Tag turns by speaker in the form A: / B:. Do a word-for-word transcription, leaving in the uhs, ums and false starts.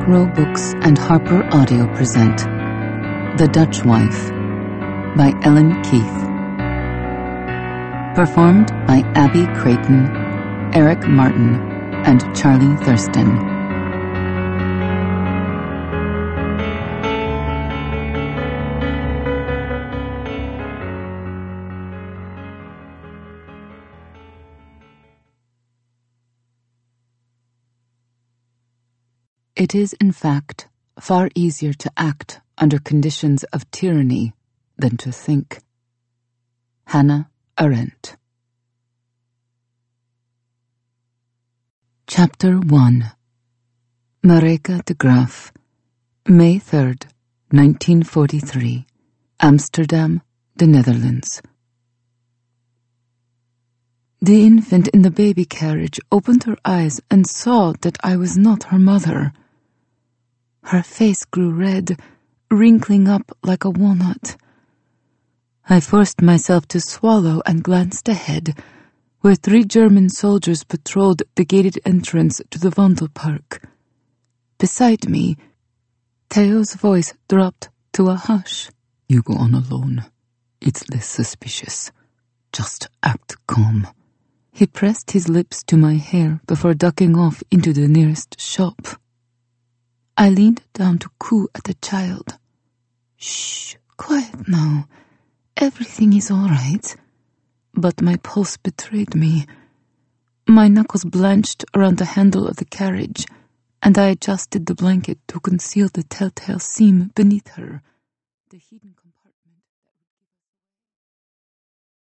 A: Black Row Books and Harper Audio present The Dutch Wife by Ellen Keith. Performed by Abby Creighton, Eric Martin, and Charlie Thurston. It is, in fact, far easier to act under conditions of tyranny than to think. Hannah Arendt. Chapter one. Mareka de Graaf, May third, nineteen forty-three, Amsterdam, the Netherlands. The infant in the baby carriage opened her eyes and saw that I was not her mother. Her face grew red, wrinkling up like a walnut. I forced myself to swallow and glanced ahead, where three German soldiers patrolled the gated entrance to the Vondelpark. Beside me, Theo's voice dropped to a hush. "You go on alone. It's less suspicious. Just act calm." He pressed his lips to my hair before ducking off into the nearest shop. I leaned down to coo at the child. "Shh, quiet now. Everything is all right." But my pulse betrayed me. My knuckles blanched around the handle of the carriage, and I adjusted the blanket to conceal the telltale seam beneath her. The hidden